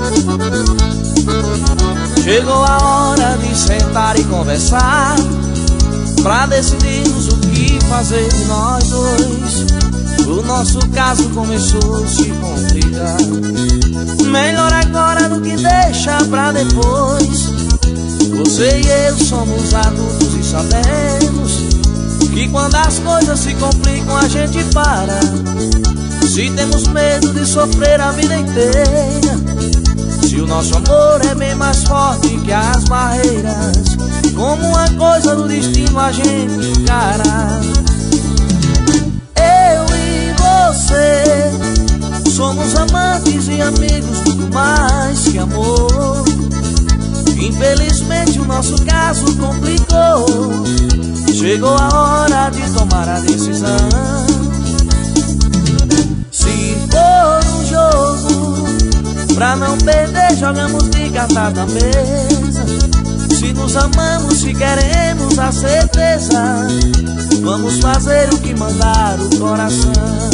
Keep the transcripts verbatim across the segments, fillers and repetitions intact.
Chegou a hora de sentar e conversar, pra decidirmos o que fazer de nós dois. O nosso caso começou a se complicar. Melhor agora do que deixar pra depois. Você e eu somos adultos e sabemos que quando as coisas se complicam a gente para. Se temos medo de sofrer a vida inteira, se o nosso amor é bem mais forte que as barreiras, como uma coisa do destino a gente encara. Eu e você somos amantes e amigos, muito mais que amor. Infelizmente o nosso caso complicou. Chegou a hora de tomar a decisão. Se for um jogo pra não perder, jogamos de cartas na mesa. Se nos amamos, se queremos a certeza, vamos fazer o que mandar o coração.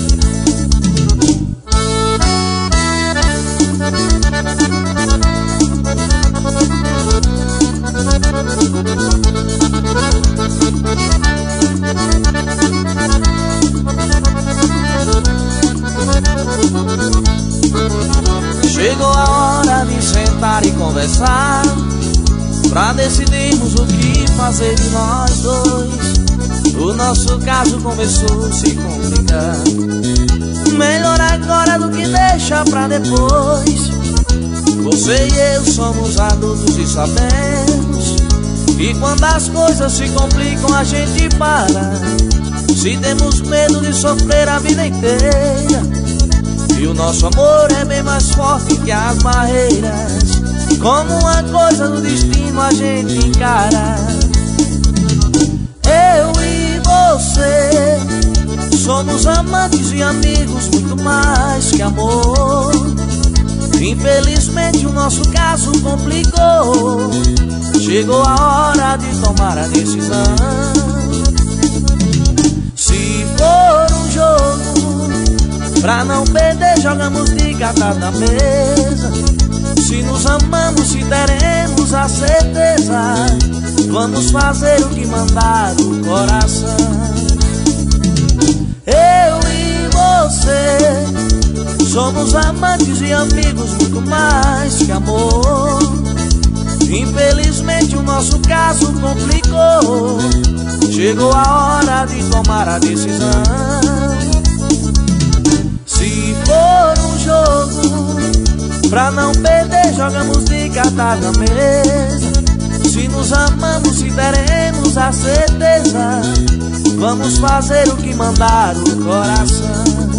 Chegou a hora de sentar e conversar, pra decidirmos o que fazer de nós dois. O nosso caso começou a se complicar. Melhor agora do que deixar pra depois. Você e eu somos adultos e sabemos que quando as coisas se complicam a gente para. Se temos medo de sofrer a vida inteira, e o nosso amor é bem mais forte que as barreiras, como uma coisa do destino a gente encara. Eu e você somos amantes e amigos, muito mais que amor. Infelizmente o nosso caso complicou. Chegou a hora de tomar a decisão. Se for um jogo pra não perder, jogamos de cartas na mesa. Se nos amamos, se teremos a certeza, vamos fazer o que mandar o coração. Eu e você somos amantes e amigos, muito mais que amor. Infelizmente o nosso caso complicou. Chegou a hora de tomar a decisão. Se for um jogo pra não perder, jogamos de cartas na mesa. Se nos amamos, se teremos a certeza, vamos fazer o que mandar o coração.